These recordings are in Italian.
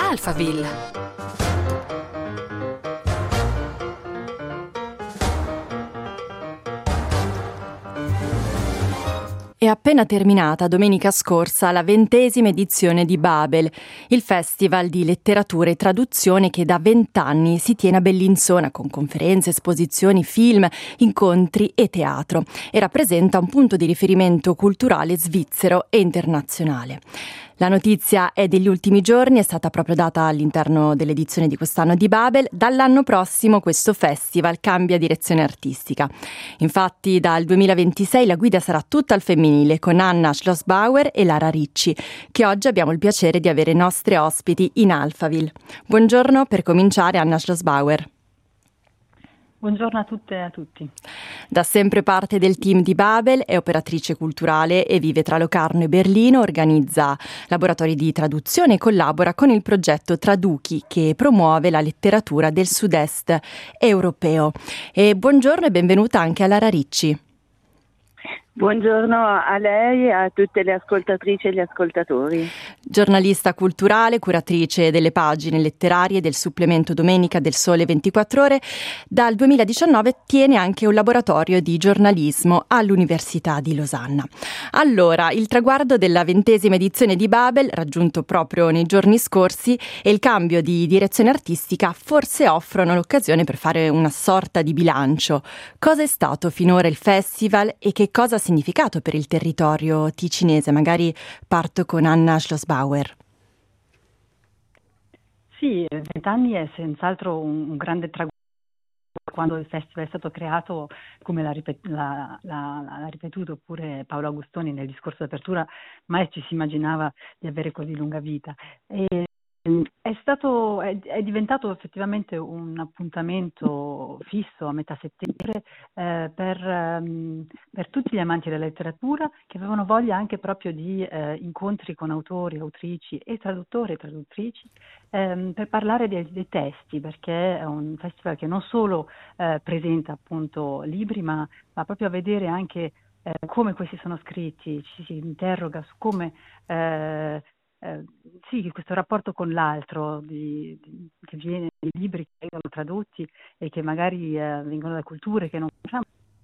Alphaville. È appena terminata domenica scorsa la 20ª edizione di Babel, il festival di letteratura e traduzione che da 20 anni si tiene a Bellinzona con conferenze, esposizioni, film, incontri e teatro e rappresenta un punto di riferimento culturale svizzero e internazionale. La notizia è degli ultimi giorni, è stata proprio data all'interno dell'edizione di quest'anno di Babel. Dall'anno prossimo questo festival cambia direzione artistica. Infatti dal 2026 la guida sarà tutta al femminile con Anna Schlossbauer e Lara Ricci, che oggi abbiamo il piacere di avere nostre ospiti in Alphaville. Buongiorno, per cominciare Anna Schlossbauer. Buongiorno a tutte e a tutti. Da sempre parte del team di Babel, è operatrice culturale e vive tra Locarno e Berlino, organizza laboratori di traduzione e collabora con il progetto Traduchi che promuove la letteratura del sud-est europeo. E buongiorno e benvenuta anche a Lara Ricci. Buongiorno a lei e a tutte le ascoltatrici e gli ascoltatori. Giornalista culturale, curatrice delle pagine letterarie del supplemento Domenica del Sole 24 Ore, dal 2019 tiene anche un laboratorio di giornalismo all'Università di Losanna. Allora, il traguardo della 20ª edizione di Babel, raggiunto proprio nei giorni scorsi, e il cambio di direzione artistica forse offrono l'occasione per fare una sorta di bilancio. Cosa è stato finora il festival e che cosa ha significato per il territorio ticinese? Magari parto con Anna Schlossbauer. Sì, 20 anni è senz'altro un grande traguardo. Quando il festival è stato creato, come l'ha ripetuto pure Paolo Agustoni nel discorso d'apertura, mai ci si immaginava di avere così lunga vita. È diventato effettivamente un appuntamento fisso a metà settembre per tutti gli amanti della letteratura che avevano voglia anche proprio di incontri con autori, autrici e traduttori e traduttrici per parlare dei testi, perché è un festival che non solo presenta appunto libri, ma va proprio a vedere anche come questi sono scritti, ci si interroga su come sì, questo rapporto con l'altro che viene dai libri che vengono tradotti e che magari vengono da culture che non conosciamo.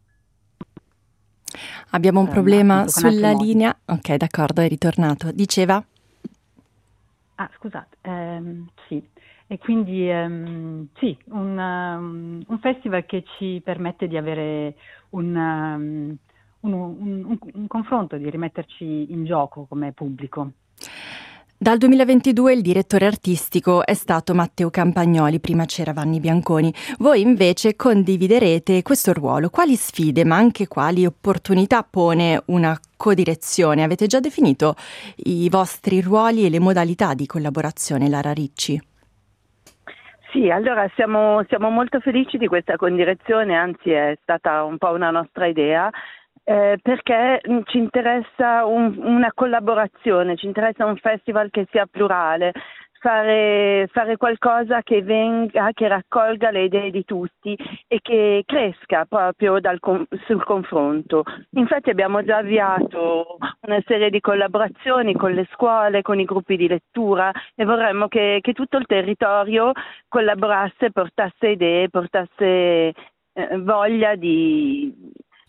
Abbiamo un problema sulla linea. Ok, d'accordo, è ritornato. Diceva? Scusate, sì. E quindi sì, un festival che ci permette di avere un confronto, di rimetterci in gioco come pubblico. Dal 2022 il direttore artistico è stato Matteo Campagnoli, prima c'era Vanni Bianconi. Voi invece condividerete questo ruolo. Quali sfide, ma anche quali opportunità pone una codirezione? Avete già definito i vostri ruoli e le modalità di collaborazione, Lara Ricci? Sì, allora siamo molto felici di questa condirezione, anzi è stata un po' una nostra idea. Perché ci interessa una collaborazione, ci interessa un festival che sia plurale, fare qualcosa che raccolga le idee di tutti e che cresca proprio sul confronto. Infatti abbiamo già avviato una serie di collaborazioni con le scuole, con i gruppi di lettura e vorremmo che tutto il territorio collaborasse, portasse idee, portasse voglia di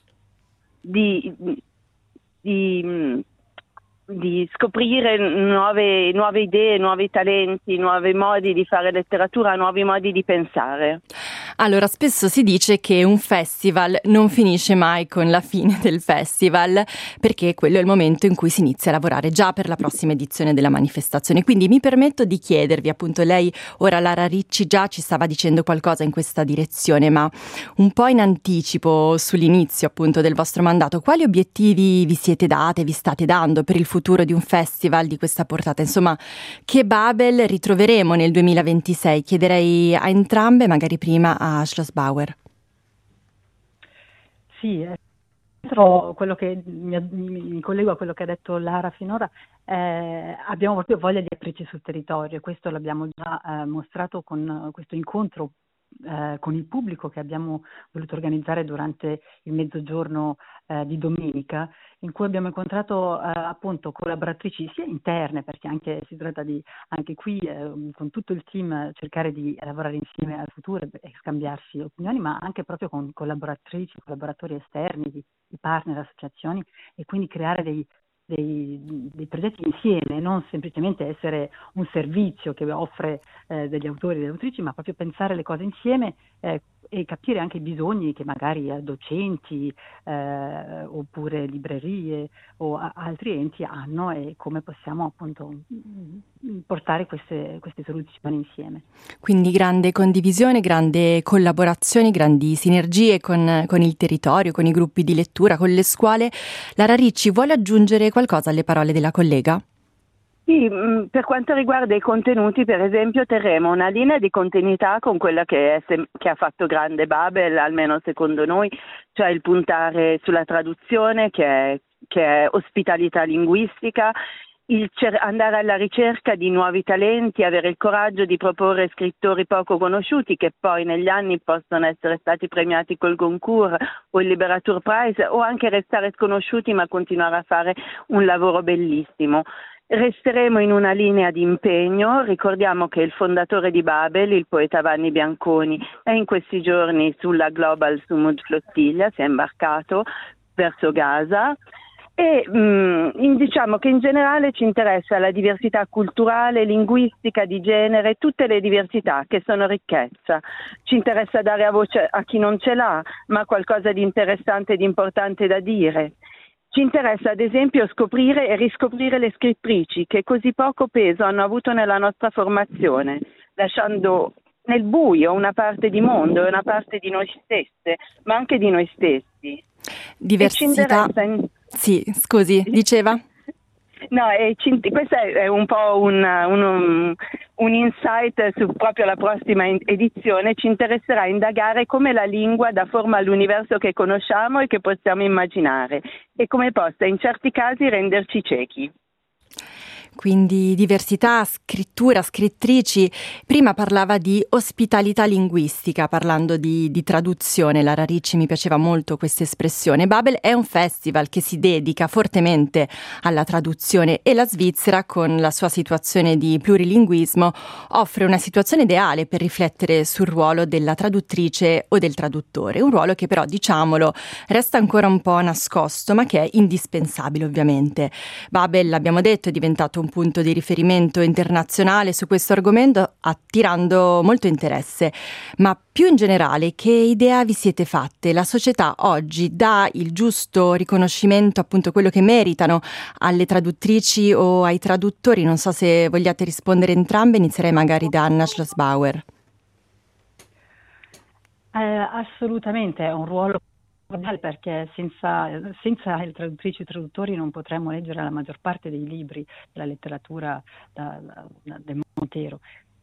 scoprire nuove idee, nuovi talenti, nuovi modi di fare letteratura, nuovi modi di pensare. Allora, spesso si dice che un festival non finisce mai con la fine del festival, perché quello è il momento in cui si inizia a lavorare già per la prossima edizione della manifestazione. Quindi mi permetto di chiedervi, appunto, lei ora, Lara Ricci, già ci stava dicendo qualcosa in questa direzione, ma un po' in anticipo sull'inizio appunto del vostro mandato, quali obiettivi vi siete date, vi state dando per il futuro di un festival di questa portata? Insomma, che Babel ritroveremo nel 2026? Chiederei a entrambe, magari prima a Schlossbauer. Sì, quello che mi collego a quello che ha detto Lara finora, abbiamo proprio voglia di aprirci sul territorio, questo l'abbiamo già mostrato con questo incontro con il pubblico che abbiamo voluto organizzare durante il mezzogiorno di domenica, in cui abbiamo incontrato appunto collaboratrici sia interne, perché anche si tratta di anche qui con tutto il team cercare di lavorare insieme al futuro e scambiarsi opinioni, ma anche proprio con collaboratrici, collaboratori esterni, di partner, associazioni, e quindi creare dei progetti insieme, non semplicemente essere un servizio che offre degli autori e delle autrici, ma proprio pensare le cose insieme e capire anche i bisogni che magari docenti oppure librerie o altri enti hanno, e come possiamo appunto portare queste soluzioni insieme. Quindi grande condivisione, grande collaborazione, grandi sinergie con il territorio, con i gruppi di lettura, con le scuole. Lara Ricci, vuole aggiungere qualcosa alle parole della collega? Sì, per quanto riguarda i contenuti, per esempio, terremo una linea di continuità con quella che ha fatto grande Babel, almeno secondo noi, cioè il puntare sulla traduzione, che è ospitalità linguistica, andare alla ricerca di nuovi talenti, avere il coraggio di proporre scrittori poco conosciuti che poi negli anni possono essere stati premiati col Goncourt o il Liberature Prize, o anche restare sconosciuti ma continuare a fare un lavoro bellissimo. Resteremo in una linea di impegno. Ricordiamo che il fondatore di Babel, il poeta Vanni Bianconi, è in questi giorni sulla Global Sumud Flottiglia, si è imbarcato verso Gaza, e diciamo che in generale ci interessa la diversità culturale, linguistica, di genere, tutte le diversità che sono ricchezza. Ci interessa dare a voce a chi non ce l'ha, ma qualcosa di interessante e di importante da dire. Ci interessa ad esempio scoprire e riscoprire le scrittrici che così poco peso hanno avuto nella nostra formazione, lasciando nel buio una parte di mondo e una parte di noi stesse, ma anche di noi stessi. Diversità. Sì, scusi, diceva? No, questo è un po' un insight su proprio la prossima edizione. Ci interesserà indagare come la lingua dà forma all'universo che conosciamo e che possiamo immaginare, e come possa in certi casi renderci ciechi. Quindi diversità, scrittura, scrittrici. Prima parlava di ospitalità linguistica, parlando di traduzione. Lara Ricci, mi piaceva molto questa espressione. Babel è un festival che si dedica fortemente alla traduzione, e la Svizzera, con la sua situazione di plurilinguismo, offre una situazione ideale per riflettere sul ruolo della traduttrice o del traduttore. Un ruolo che però, diciamolo, resta ancora un po' nascosto, ma che è indispensabile ovviamente. Babel, l'abbiamo detto, è diventato un punto di riferimento internazionale su questo argomento, attirando molto interesse. Ma più in generale, che idea vi siete fatte? La società oggi dà il giusto riconoscimento, appunto quello che meritano, alle traduttrici o ai traduttori? Non so se vogliate rispondere entrambe, inizierei magari da Anna Schlossbauer. Assolutamente, è un ruolo perché senza le traduttrici e traduttori non potremmo leggere la maggior parte dei libri della letteratura del mondo intero.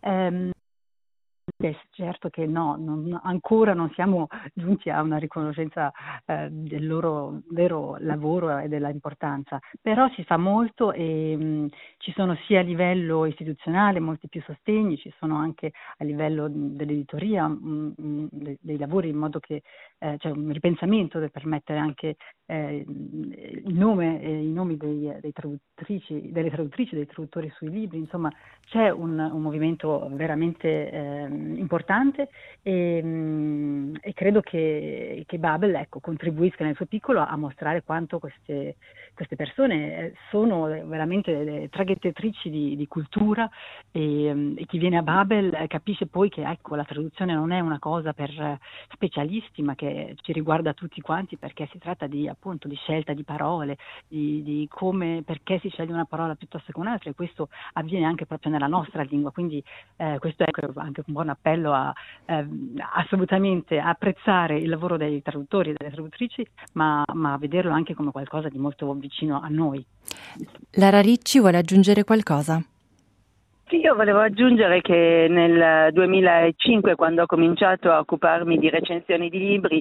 Certo che ancora non siamo giunti a una riconoscenza del loro vero lavoro e della importanza, però si fa molto, e ci sono sia a livello istituzionale molti più sostegni, ci sono anche a livello dell'editoria dei lavori, in modo che c'è un ripensamento per permettere anche i nomi delle traduttrici e dei traduttori sui libri. Insomma, c'è un movimento veramente importante, e credo che Babel contribuisca nel suo piccolo a mostrare quanto queste persone sono veramente delle traghettitrici di cultura, e chi viene a Babel capisce poi che la traduzione non è una cosa per specialisti, ma che ci riguarda tutti quanti, perché si tratta di scelta di parole, di come, perché si sceglie una parola piuttosto che un'altra, e questo avviene anche proprio nella nostra lingua. Quindi questo è anche un buon appello a assolutamente apprezzare il lavoro dei traduttori e delle traduttrici, ma vederlo anche come qualcosa di molto vicino a noi. Lara Ricci vuole aggiungere qualcosa? Sì, io volevo aggiungere che nel 2005, quando ho cominciato a occuparmi di recensioni di libri,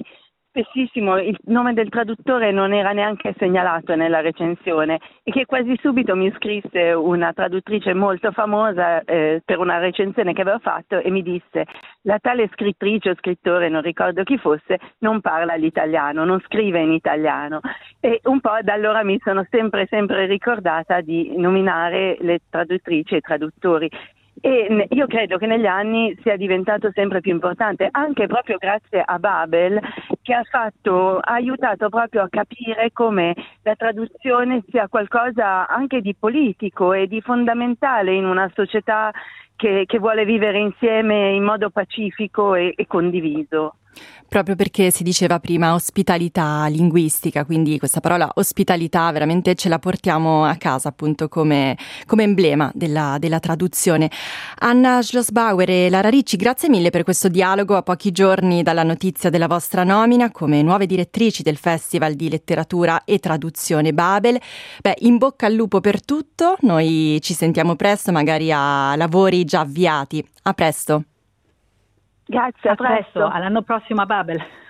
spessissimo il nome del traduttore non era neanche segnalato nella recensione e che quasi subito mi scrisse una traduttrice molto famosa per una recensione che avevo fatto e mi disse: la tale scrittrice o scrittore, non ricordo chi fosse, non parla l'italiano, non scrive in italiano. E un po' da allora mi sono sempre ricordata di nominare le traduttrici e i traduttori. E io credo che negli anni sia diventato sempre più importante, anche proprio grazie a Babel, che ha aiutato proprio a capire come la traduzione sia qualcosa anche di politico e di fondamentale in una società che vuole vivere insieme in modo pacifico e condiviso. Proprio perché si diceva prima ospitalità linguistica, quindi questa parola ospitalità veramente ce la portiamo a casa appunto come emblema della traduzione. Anna Schlossbauer e Lara Ricci, grazie mille per questo dialogo a pochi giorni dalla notizia della vostra nomina come nuove direttrici del Festival di Letteratura e Traduzione Babel. In bocca al lupo per tutto, noi ci sentiamo presto, magari a lavori già avviati. A presto. Grazie, a presto, all'anno prossimo a Babel.